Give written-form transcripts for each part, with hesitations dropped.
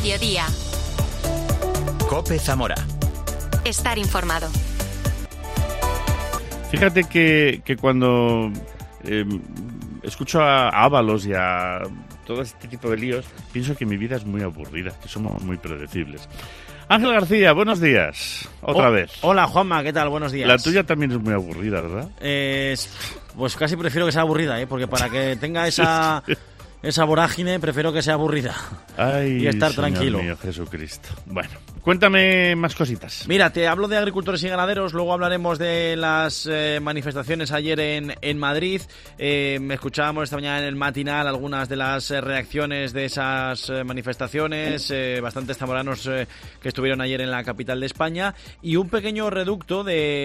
Mediodía. COPE Zamora. Estar informado. Fíjate que cuando escucho a Ábalos y a todo este tipo de líos, pienso que mi vida es muy aburrida, que somos muy predecibles. Ángel García, buenos días. Otra vez. Hola, Juanma, ¿qué tal? Buenos días. La tuya también es muy aburrida, ¿verdad? Pues casi prefiero que sea aburrida, porque para que tenga esa vorágine, prefiero que sea aburrida. Ay, y estar Señor tranquilo. Mío, Jesucristo. Bueno, cuéntame más cositas. Mira, te hablo de agricultores y ganaderos, luego hablaremos de las manifestaciones ayer en Madrid. Escuchábamos esta mañana en el matinal algunas de las reacciones de esas manifestaciones, bastantes zamoranos que estuvieron ayer en la capital de España, y un pequeño reducto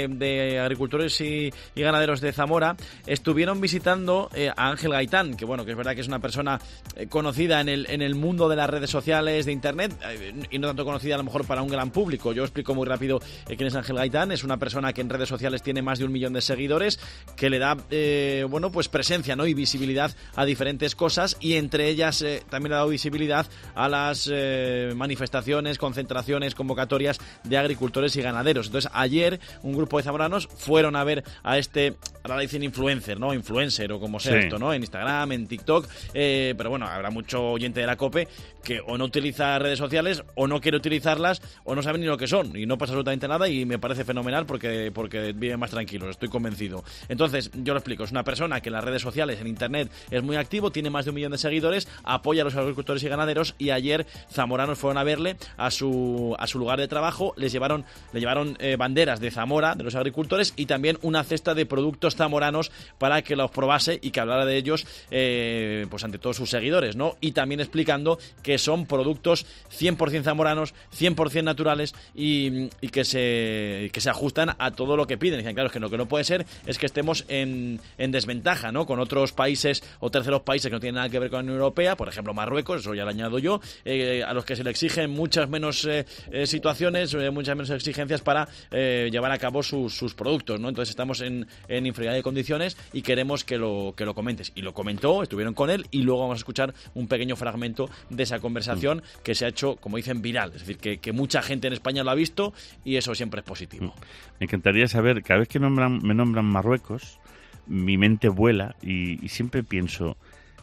de agricultores y ganaderos de Zamora estuvieron visitando a Ángel Gaitán, que bueno, que es verdad que es una persona conocida en el mundo de las redes sociales, de internet, y no tanto conocida a lo mejor para un gran público. Yo explico muy rápido quién es Ángel Gaitán. Es una persona que en redes sociales tiene más de 1 millón de seguidores, que le da pues presencia, ¿no?, y visibilidad a diferentes cosas, y entre ellas también le ha dado visibilidad a las manifestaciones, concentraciones, convocatorias de agricultores y ganaderos. Entonces ayer un grupo de zamoranos fueron a ver a ahora le dicen influencer, ¿no?, influencer o como sea, sí, esto, ¿no?, en Instagram, en TikTok, pero bueno, habrá mucho oyente de la COPE que o no utiliza redes sociales o no quiere utilizarlas o no sabe ni lo que son, y no pasa absolutamente nada, y me parece fenomenal porque viven más tranquilos, estoy convencido. Entonces, yo lo explico, es una persona que en las redes sociales, en internet, es muy activo, tiene más de 1 millón de seguidores, apoya a los agricultores y ganaderos, y ayer zamoranos fueron a verle a su lugar de trabajo, le llevaron banderas de Zamora, de los agricultores, y también una cesta de productos zamoranos para que los probase y que hablara de ellos pues ante todos sus seguidores, ¿no? Y también explicando que son productos 100% zamoranos, 100% naturales, y que se ajustan a todo lo que piden. Dicen, claro, es que lo que no puede ser es que estemos en desventaja, ¿no?, con otros países o terceros países que no tienen nada que ver con la Unión Europea, por ejemplo Marruecos, eso ya lo añado yo, a los que se le exigen muchas menos situaciones, muchas menos exigencias para llevar a cabo sus productos, ¿no? Entonces estamos en inferioridad de condiciones y queremos que lo comentes. Y lo comentó, estuvieron con él, y luego vamos a escuchar un pequeño fragmento de esa conversación que se ha hecho, como dicen, viral. Es decir, que mucha gente en España lo ha visto, y eso siempre es positivo. Me encantaría saber, cada vez que me nombran Marruecos, mi mente vuela y siempre pienso,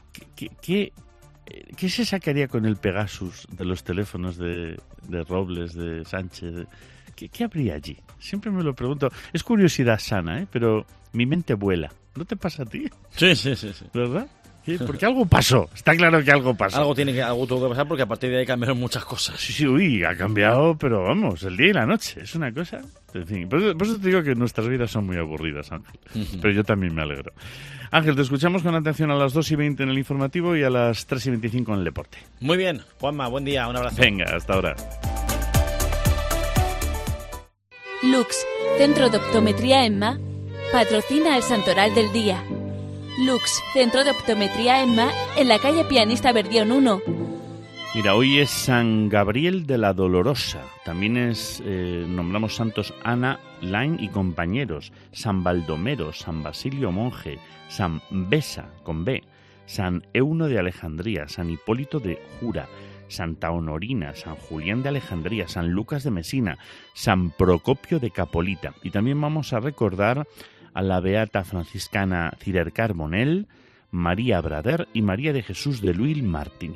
¿qué se sacaría con el Pegasus de los teléfonos de Robles, de Sánchez? ¿Qué habría allí? Siempre me lo pregunto. Es curiosidad sana, pero mi mente vuela. ¿No te pasa a ti? Sí. ¿Verdad? Sí, porque algo pasó. Está claro que algo pasó. Algo tuvo que pasar, porque a partir de ahí cambiaron muchas cosas. Sí, ha cambiado, pero vamos, el día y la noche. Es una cosa... En fin, por eso te digo que nuestras vidas son muy aburridas, Ángel. Pero yo también me alegro. Ángel, te escuchamos con atención a las 2:20 en el informativo y a las 3:25 en el deporte. Muy bien, Juanma, buen día, un abrazo. Venga, hasta ahora. Lux, Centro de Optometría EMMA, patrocina el Santoral del Día. Lux, Centro de Optometría EMMA, en la calle Pianista Verdión 1. Mira, hoy es San Gabriel de la Dolorosa. También nombramos santos Ana, Lain y compañeros. San Baldomero, San Basilio Monje, San Besa, con B, San Euno de Alejandría, San Hipólito de Jura, Santa Honorina, San Julián de Alejandría, San Lucas de Mesina, San Procopio de Capolita. Y también vamos a recordar a la beata franciscana Cirer Carbonell, María Brader y María de Jesús de Luis Martini.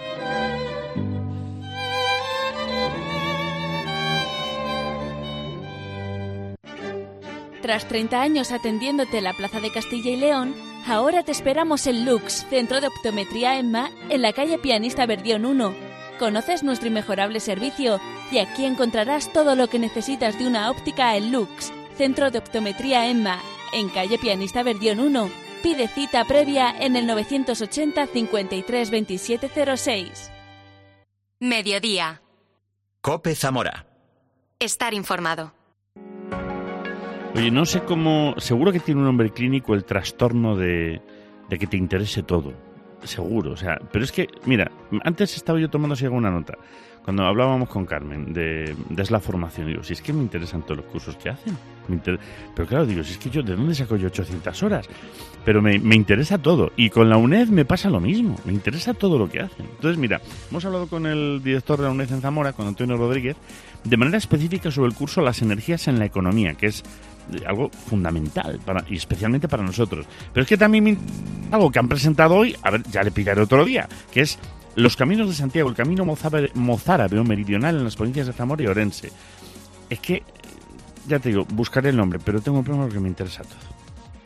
Tras 30 años atendiéndote en la Plaza de Castilla y León, ahora te esperamos en Lux, Centro de Optometría EMMA, en la calle Pianista Verdión 1. Conoces nuestro inmejorable servicio y aquí encontrarás todo lo que necesitas de una óptica en Lux, Centro de Optometría EMMA, en calle Pianista Verdión 1. Pide cita previa en el 980 53 27 06. Mediodía. COPE Zamora. Estar informado. Oye, no sé cómo... Seguro que tiene un nombre clínico el trastorno de que te interese todo. Seguro, o sea... Pero es que, mira, antes estaba yo tomando así alguna nota. cuando hablábamos con Carmen de Es la formación, digo, si es que me interesan todos los cursos que hacen. Pero claro, digo, si es que yo, ¿de dónde saco yo 800 horas? Pero me interesa todo. Y con la UNED me pasa lo mismo. Me interesa todo lo que hacen. Entonces, mira, hemos hablado con el director de la UNED en Zamora, con Antonio Rodríguez, de manera específica sobre el curso Las energías en la economía, que es algo fundamental y especialmente para nosotros. Pero es que también algo que han presentado hoy, a ver, ya le pillaré otro día, que es Los Caminos de Santiago, el camino mozárabe o meridional en las provincias de Zamora y Orense. Es que, ya te digo, buscaré el nombre, pero tengo un problema porque me interesa todo.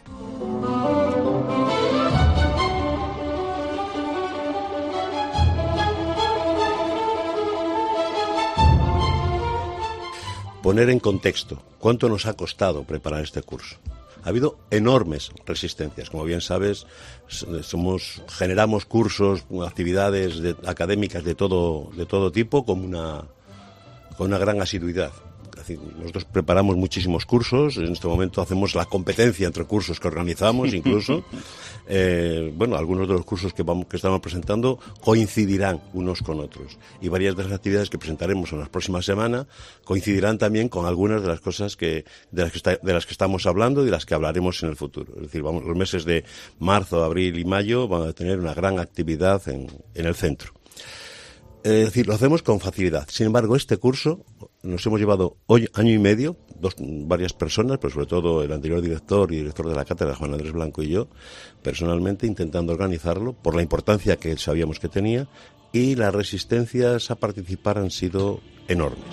Poner en contexto cuánto nos ha costado preparar este curso. Ha habido enormes resistencias. Como bien sabes, generamos cursos, actividades académicas de todo tipo con una gran asiduidad. Nosotros preparamos muchísimos cursos. En este momento hacemos la competencia entre cursos que organizamos, incluso. Algunos de los cursos que estamos presentando coincidirán unos con otros. Y varias de las actividades que presentaremos en las próximas semanas coincidirán también con algunas de las cosas de las que estamos hablando y de las que hablaremos en el futuro. Es decir, los meses de marzo, abril y mayo van a tener una gran actividad en el centro. Es decir, lo hacemos con facilidad. Sin embargo, este curso nos hemos llevado hoy año y medio, varias personas, pero sobre todo el anterior director y director de la cátedra, Juan Andrés Blanco, y yo, personalmente intentando organizarlo por la importancia que sabíamos que tenía, y las resistencias a participar han sido enormes.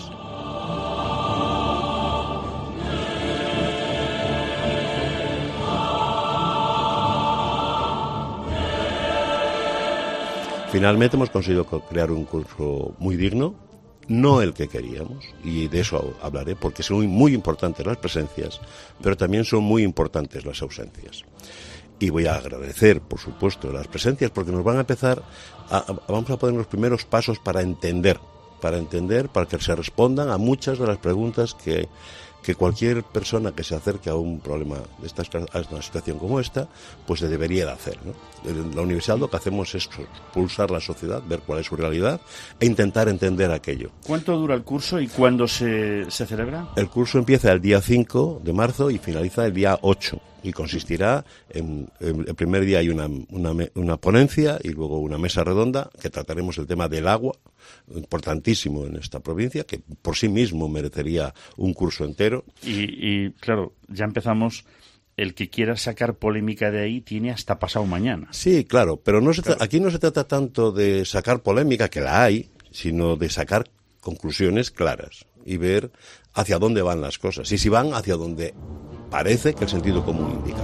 Finalmente hemos conseguido crear un curso muy digno, no el que queríamos, y de eso hablaré, porque son muy importantes las presencias, pero también son muy importantes las ausencias. Y voy a agradecer, por supuesto, las presencias, porque nos van a empezar, vamos a poner los primeros pasos para entender, para que se respondan a muchas de las preguntas que cualquier persona que se acerque a un problema a una situación como esta, pues se debería de hacer, ¿no? En la universidad lo que hacemos es pulsar la sociedad, ver cuál es su realidad e intentar entender aquello. ¿Cuánto dura el curso y cuándo se celebra? El curso empieza el día 5 de marzo y finaliza el día 8. Y consistirá en el primer día hay una ponencia y luego una mesa redonda que trataremos el tema del agua, importantísimo en esta provincia, que por sí mismo merecería un curso entero. Y claro, ya empezamos. El que quiera sacar polémica de ahí tiene hasta pasado mañana. Sí, claro, pero aquí no se trata tanto de sacar polémica, que la hay, sino de sacar conclusiones claras y ver hacia dónde van las cosas. Y si van hacia donde parece que el sentido común indica.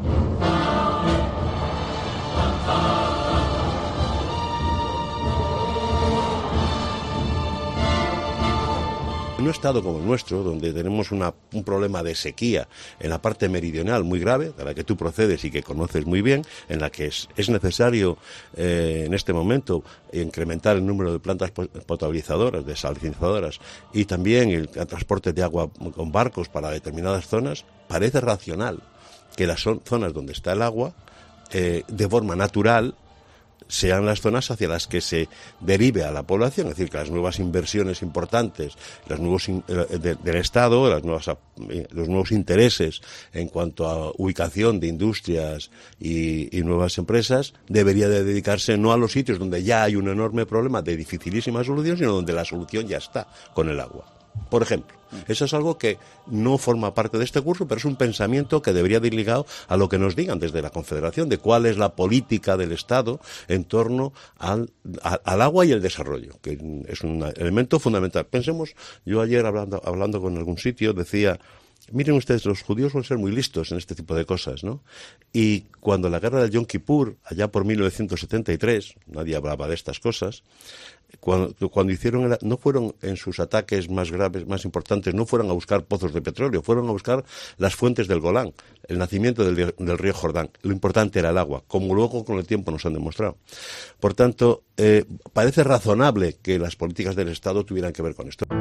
En un estado como el nuestro, donde tenemos un problema de sequía en la parte meridional muy grave, de la que tú procedes y que conoces muy bien, en la que es necesario en este momento incrementar el número de plantas potabilizadoras, desalinizadoras, y también el transporte de agua con barcos para determinadas zonas, parece racional que las zonas donde está el agua, de forma natural, sean las zonas hacia las que se derive a la población, es decir, que las nuevas inversiones importantes, los nuevos del Estado, los nuevos intereses en cuanto a ubicación de industrias y nuevas empresas, debería de dedicarse no a los sitios donde ya hay un enorme problema de dificilísima solución, sino donde la solución ya está con el agua. Por ejemplo, eso es algo que no forma parte de este curso, pero es un pensamiento que debería de ir ligado a lo que nos digan desde la Confederación de cuál es la política del Estado en torno al agua y el desarrollo, que es un elemento fundamental. Pensemos, yo ayer hablando con algún sitio decía, miren ustedes, los judíos suelen ser muy listos en este tipo de cosas, ¿no? Y cuando la guerra del Yom Kippur, allá por 1973, nadie hablaba de estas cosas, cuando hicieron no fueron en sus ataques más graves, más importantes, no fueron a buscar pozos de petróleo, fueron a buscar las fuentes del Golán, el nacimiento del río Jordán. Lo importante era el agua, como luego con el tiempo nos han demostrado. Por tanto, parece razonable que las políticas del Estado tuvieran que ver con esto.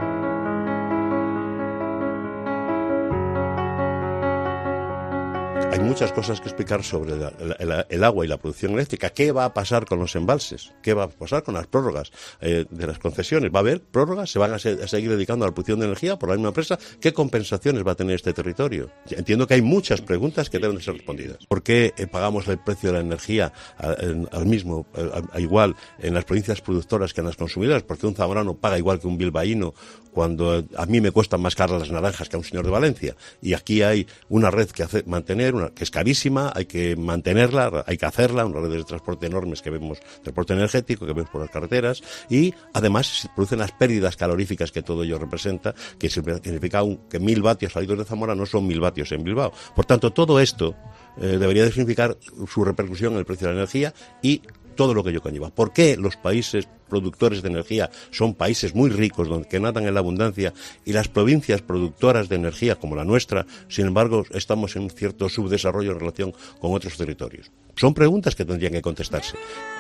Hay hay muchas cosas que explicar sobre el agua y la producción eléctrica. ¿Qué va a pasar con los embalses? ¿Qué va a pasar con las prórrogas de las concesiones? ¿Va a haber prórrogas? ¿Se van a seguir dedicando a la producción de energía por la misma empresa? ¿Qué compensaciones va a tener este territorio? Entiendo que hay muchas preguntas que deben de ser respondidas. ¿Por qué pagamos el precio de la energía igual en las provincias productoras que en las consumidoras? ¿Por qué un zamorano paga igual que un bilbaíno cuando a mí me cuestan más caras las naranjas que a un señor de Valencia? Y aquí hay una red que mantener, que es carísima, hay que mantenerla, hay que hacerla, unas redes de transporte enormes que vemos, transporte energético que vemos por las carreteras, y además se producen las pérdidas caloríficas que todo ello representa, que significa que 1000 vatios salidos de Zamora no son 1000 vatios en Bilbao. Por tanto, todo esto debería de significar su repercusión en el precio de la energía y todo lo que ello conlleva. ¿Por qué los países productores de energía son países muy ricos, que nadan en la abundancia, y las provincias productoras de energía, como la nuestra, sin embargo, estamos en un cierto subdesarrollo en relación con otros territorios? Son preguntas que tendrían que contestarse.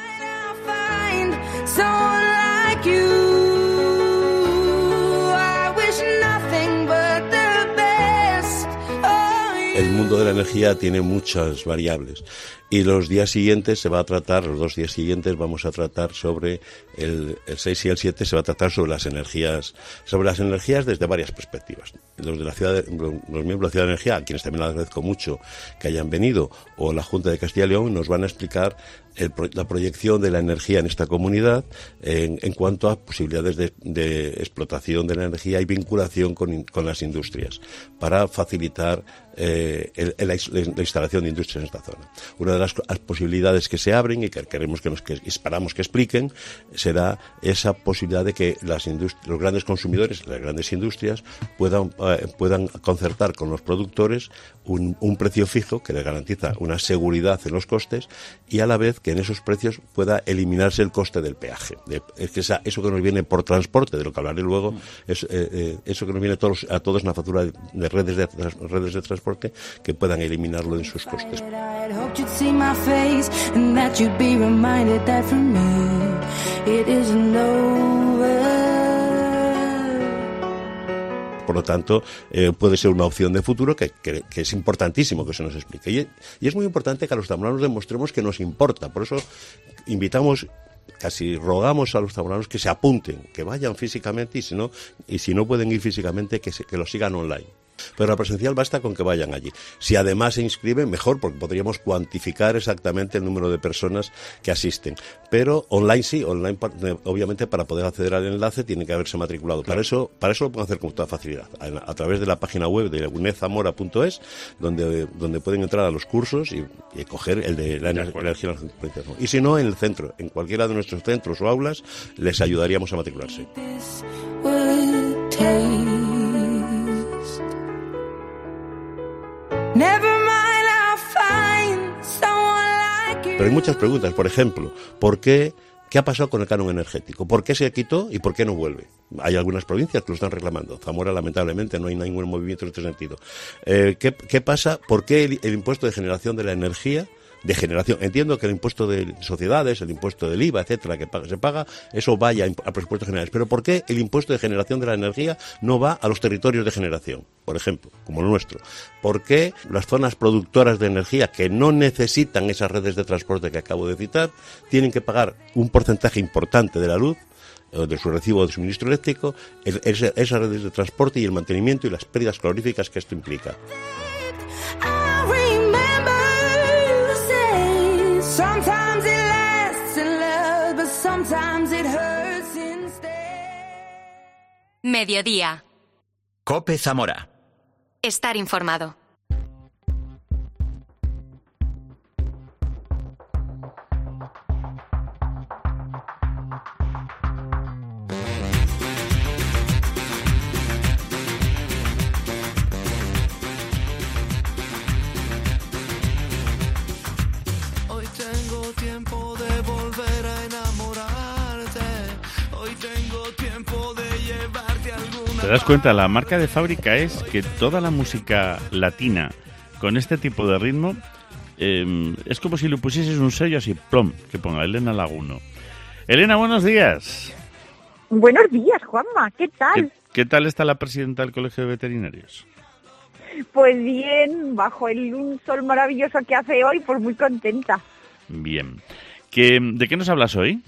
El mundo de la energía tiene muchas variables y los 2 días siguientes vamos a tratar sobre el 6 y el 7 se va a tratar sobre las energías desde varias perspectivas. Los miembros de la Ciudad de Energía, a quienes también les agradezco mucho que hayan venido, o la Junta de Castilla y León, nos van a explicar la proyección de la energía en esta comunidad en cuanto a posibilidades de explotación de la energía y vinculación con las industrias para facilitar la instalación de industrias en esta zona. Una de las posibilidades que se abren y que queremos que esperamos que expliquen será esa posibilidad de que los grandes consumidores, las grandes industrias puedan concertar con los productores un precio fijo que les garantiza una seguridad en los costes y a la vez que en esos precios pueda eliminarse el coste del peaje. Es que eso que nos viene por transporte, de lo que hablaré luego, eso que nos viene a todos una factura de redes de transporte, que puedan eliminarlo en sus costes. Por lo tanto, puede ser una opción de futuro que es importantísimo que se nos explique. Y es muy importante que a los zamoranos demostremos que nos importa. Por eso invitamos, casi rogamos a los zamoranos que se apunten, que vayan físicamente y si no pueden ir físicamente, que lo sigan online. Pero la presencial basta con que vayan allí. Si además se inscriben, mejor, porque podríamos cuantificar exactamente el número de personas que asisten. Pero online sí, online obviamente para poder acceder al enlace tiene que haberse matriculado. Claro. Para eso lo pueden hacer con toda facilidad. A través de la página web de unedzamora.es, donde pueden entrar a los cursos y coger el de la energía. Y si no, en el centro, en cualquiera de nuestros centros o aulas, les ayudaríamos a matricularse. Pero hay muchas preguntas, por ejemplo, ¿qué ha pasado con el canon energético? ¿Por qué se quitó y por qué no vuelve? Hay algunas provincias que lo están reclamando. Zamora, lamentablemente, no hay ningún movimiento en este sentido. ¿Qué pasa? ¿Por qué el impuesto de generación de la energía? De generación. Entiendo que el impuesto de sociedades, el impuesto del IVA, etcétera, que se paga, eso vaya a presupuestos generales. Pero ¿por qué el impuesto de generación de la energía no va a los territorios de generación? Por ejemplo, como el nuestro. ¿Por qué las zonas productoras de energía que no necesitan esas redes de transporte que acabo de citar tienen que pagar un porcentaje importante de la luz, de su recibo de suministro eléctrico, esas redes de transporte y el mantenimiento y las pérdidas caloríficas que esto implica? Mediodía. COPE Zamora. Estar informado. Hoy tengo tiempo de volver a enamorarte. Hoy tengo tiempo de llevarte a alguna. ¿Te das cuenta? La marca de fábrica es que toda la música latina con este tipo de ritmo es como si le pusieses un sello así, plom, que ponga Elena Laguno. Elena, buenos días. Buenos días, Juanma, ¿qué tal? ¿Qué tal está la presidenta del Colegio de Veterinarios? Pues bien, bajo un sol maravilloso que hace hoy, pues muy contenta. Bien. ¿De qué nos hablas hoy?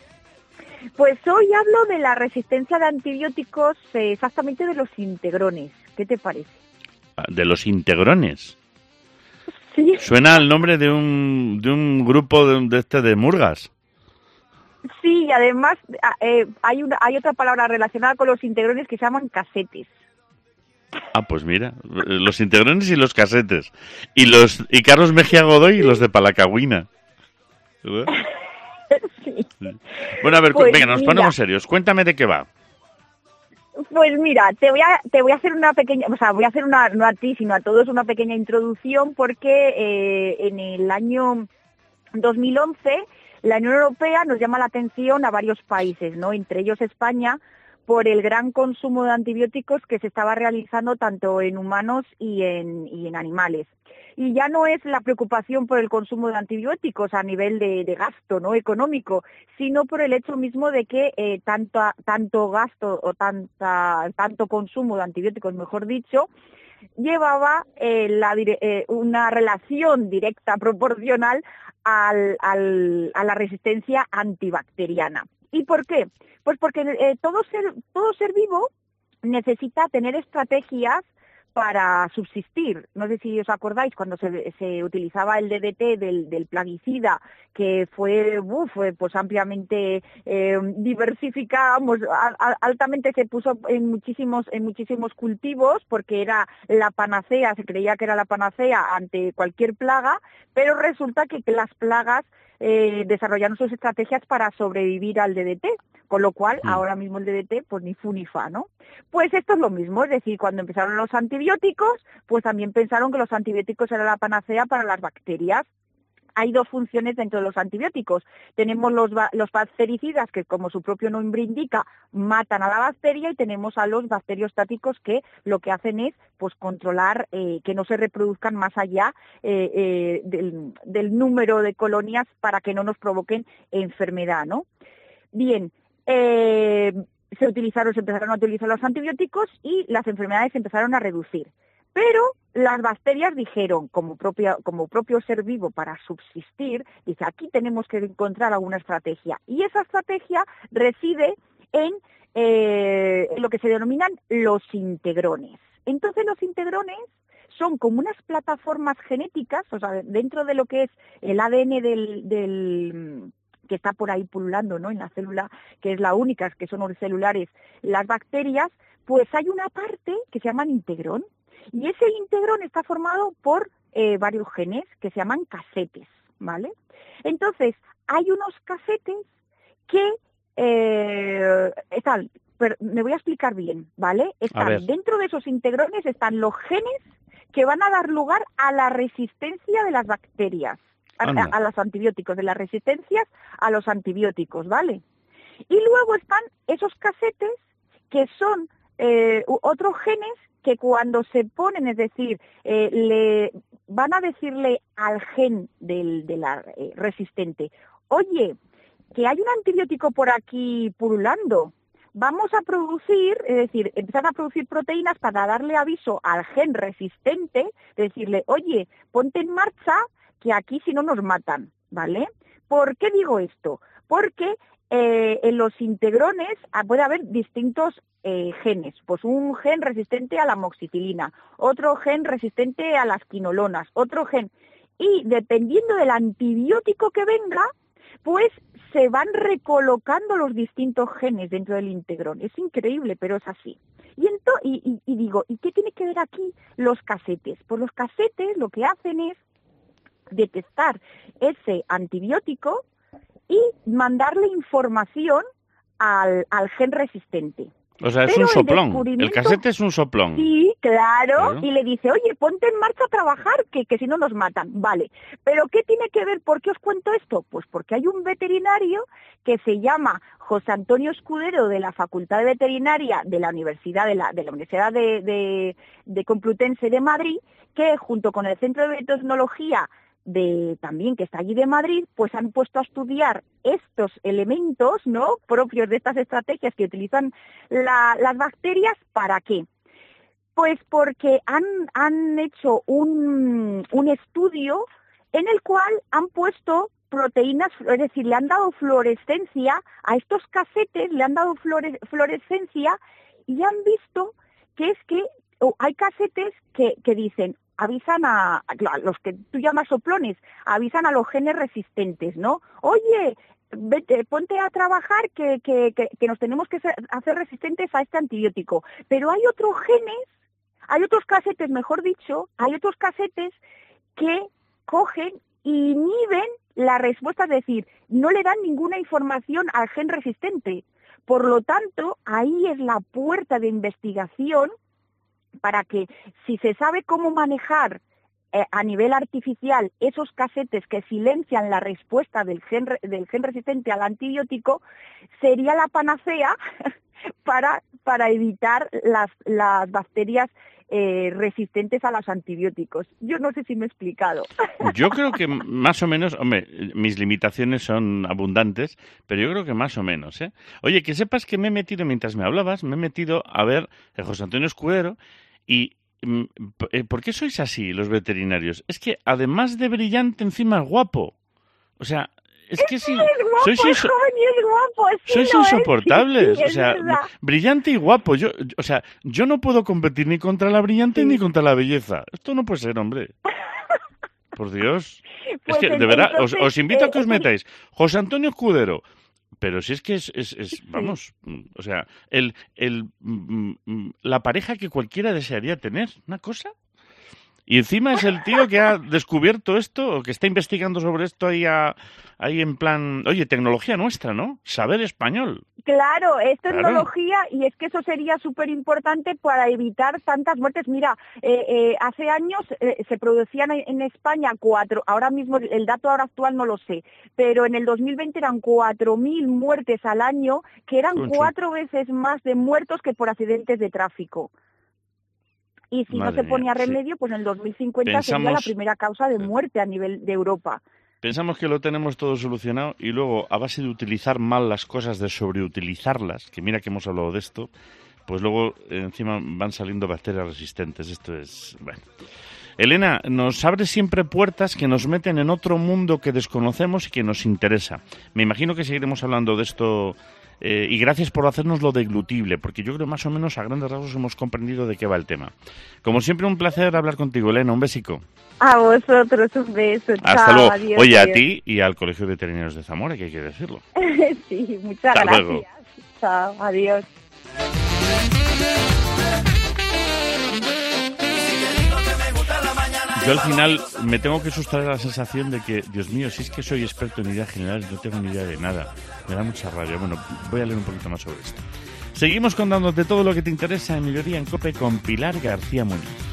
Pues hoy hablo de la resistencia de antibióticos, exactamente de los integrones. ¿Qué te parece? ¿De los integrones? Sí. Suena al nombre de un grupo de murgas. Sí, y además hay otra palabra relacionada con los integrones que se llaman casetes. Ah, pues mira, los integrones y los casetes. Y Carlos Mejía Godoy y los de Palacagüina. ¿Verdad? Sí. Bueno, a ver, Pues venga, nos mira. ponemos serios. Cuéntame de qué va. Pues mira, te voy a hacer una pequeña, o sea, voy a hacer no a ti, sino a todos una pequeña introducción porque en el año 2011 la Unión Europea nos llama la atención a varios países, ¿no? Entre ellos España, por el gran consumo de antibióticos que se estaba realizando tanto en humanos y en animales. Y ya no es la preocupación por el consumo de antibióticos a nivel de gasto, ¿no?, económico, sino por el hecho mismo de que tanto gasto o tanto consumo de antibióticos, mejor dicho, llevaba una relación directa proporcional a la resistencia antibacteriana. ¿Y por qué? Pues porque todo ser vivo necesita tener estrategias para subsistir. No sé si os acordáis cuando se utilizaba el DDT del plaguicida, que fue pues ampliamente diversificado, altamente se puso en muchísimos cultivos porque era la panacea, se creía que era la panacea ante cualquier plaga, pero resulta que las plagas desarrollaron sus estrategias para sobrevivir al DDT, con lo cual ahora mismo el DDT pues ni fu ni fa, ¿no? Pues esto es lo mismo, es decir, cuando empezaron los antibióticos, pues también pensaron que los antibióticos eran la panacea para las bacterias. Hay dos funciones dentro de los antibióticos. Tenemos los bactericidas, que como su propio nombre indica, matan a la bacteria, y tenemos a los bacteriostáticos, que lo que hacen es pues controlar que no se reproduzcan más allá del número de colonias para que no nos provoquen enfermedad, ¿no? Bien, se empezaron a utilizar los antibióticos y las enfermedades se empezaron a reducir. Pero las bacterias dijeron, como propio ser vivo para subsistir, dice, aquí tenemos que encontrar alguna estrategia. Y esa estrategia reside en lo que se denominan los integrones. Entonces los integrones son como unas plataformas genéticas, o sea, dentro de lo que es el ADN que está por ahí pululando, ¿no?, en la célula, que es la única, que son unicelulares las bacterias, pues hay una parte que se llaman integrón, y ese integrón está formado por varios genes que se llaman casetes, ¿vale? Entonces, hay unos casetes que están, pero me voy a explicar bien, ¿vale? Dentro de esos integrones están los genes que van a dar lugar a la resistencia de las bacterias, a los antibióticos, de las resistencias a los antibióticos, ¿vale? Y luego están esos casetes que son otros genes que cuando se ponen, es decir, van a decirle al gen de la resistente, oye, que hay un antibiótico por aquí pululando, vamos a producir, es decir, empezar a producir proteínas para darle aviso al gen resistente, decirle, oye, ponte en marcha, que aquí si no nos matan, ¿vale? ¿Por qué digo esto? Porque en los integrones puede haber distintos genes, pues un gen resistente a la amoxicilina, otro gen resistente a las quinolonas, otro gen, y dependiendo del antibiótico que venga, pues se van recolocando los distintos genes dentro del integrón. Es increíble, pero es así. Y digo, ¿y qué tiene que ver aquí los casetes? Pues los casetes lo que hacen es detectar ese antibiótico y mandarle información al gen resistente. O sea, es un soplón. El casete es un soplón. Sí, claro. Y le dice, oye, ponte en marcha a trabajar, que si no nos matan. Vale. ¿Pero qué tiene que ver? ¿Por qué os cuento esto? Pues porque hay un veterinario que se llama José Antonio Escudero, de la Facultad de Veterinaria de la Universidad de Complutense de Madrid, que junto con el Centro de Biotecnología también que está allí de Madrid, pues han puesto a estudiar estos elementos, ¿no?, propios de estas estrategias que utilizan las bacterias. ¿Para qué? Pues porque han hecho un estudio en el cual han puesto proteínas, es decir, le han dado fluorescencia a estos casetes, le han dado fluorescencia y han visto que es que hay casetes que dicen, avisan a los que tú llamas soplones, avisan a los genes resistentes, ¿no? Oye, vete, ponte a trabajar que nos tenemos que hacer resistentes a este antibiótico. Pero hay otros genes, hay otros casetes, mejor dicho, hay otros casetes que cogen e inhiben la respuesta, es decir, no le dan ninguna información al gen resistente. Por lo tanto, ahí es la puerta de investigación para que, si se sabe cómo manejar a nivel artificial esos casetes que silencian la respuesta del gen resistente al antibiótico, sería la panacea para evitar las bacterias resistentes a los antibióticos. Yo no sé si me he explicado. Yo creo que más o menos, hombre, mis limitaciones son abundantes, pero yo creo que más o menos, ¿eh? Oye, que sepas que me he metido, mientras me hablabas, a ver a José Antonio Escudero y... ¿por qué sois así los veterinarios? Es que además de brillante, encima es guapo. O sea... Es que sí, sois insoportables, o sea, brillante y guapo. Yo no puedo competir ni contra la brillante ni contra la belleza. Esto no puede ser, hombre. Por Dios. Pues es que, de verdad, os invito a que os metáis. José Antonio Escudero. Pero si es que es vamos, o sea, la pareja que cualquiera desearía tener, una cosa. Y encima es el tío que ha descubierto esto, o que está investigando sobre esto ahí en plan... Oye, tecnología nuestra, ¿no? Saber español. Claro, es tecnología, y es que eso sería súper importante para evitar tantas muertes. Mira, hace años se producían en España 4, ahora mismo el dato ahora actual no lo sé, pero en el 2020 eran 4.000 muertes al año, que eran 4 veces más de muertos que por accidentes de tráfico. Y si no se ponía remedio, pues en el 2050 sería la primera causa de muerte a nivel de Europa. Pensamos que lo tenemos todo solucionado y luego, a base de utilizar mal las cosas, de sobreutilizarlas, que mira que hemos hablado de esto, pues luego encima van saliendo bacterias resistentes. Esto es... bueno. Elena, nos abre siempre puertas que nos meten en otro mundo que desconocemos y que nos interesa. Me imagino que seguiremos hablando de esto... y gracias por hacernos lo deglutible, porque yo creo más o menos a grandes rasgos hemos comprendido de qué va el tema. Como siempre, un placer hablar contigo, Elena. Un besico. A vosotros, un beso. Hasta chao, luego. Adiós, oye, adiós. A ti y al Colegio de Veterinarios de Zamora, que hay que decirlo. Sí, muchas Hasta gracias. luego. Chao, adiós. Yo al final me tengo que sustraer la sensación de que, Dios mío, si es que soy experto en ideas generales, no tengo ni idea de nada. Me da mucha rabia. Bueno, voy a leer un poquito más sobre esto. Seguimos contándote todo lo que te interesa en Mediodía en COPE con Pilar García Muñiz.